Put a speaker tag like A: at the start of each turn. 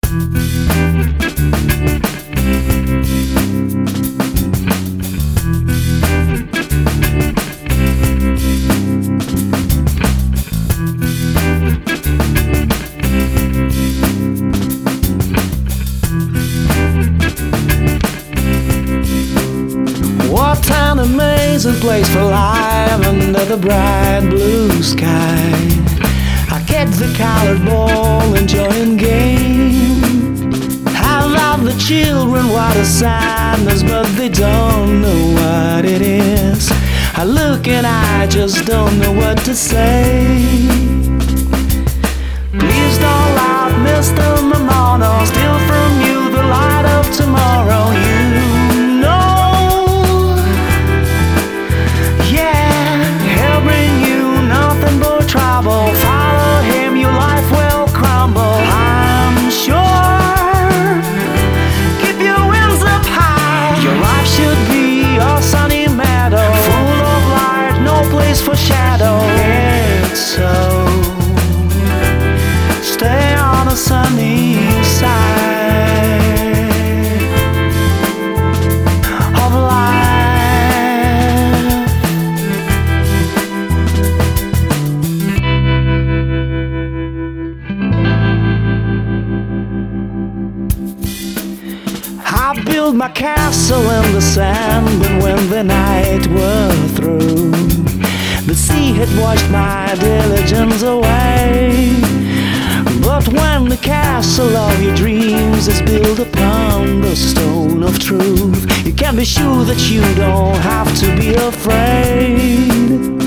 A: What an amazing place for life under the bright blue sky. I catch the colored ball, enjoying game. I love the children, what a sadness, but they don't know what it is. I look and I just don't know what to say. Please don't laugh, Mr. Mamano, steal from you the light of tomorrow. You know, yeah, he'll bring you nothing but trouble. Follow him, your life will crumble, I'm sure. Keep your wings up high. Your life should be a sunny meadow, full of light, no place for shadow. It's so, stay on the sunny side of life. I built my castle in the sand, but when the night was through, the sea had washed my diligence away. But when the castle of your dreams is built upon the stone of truth, you can be sure that you don't have to be afraid.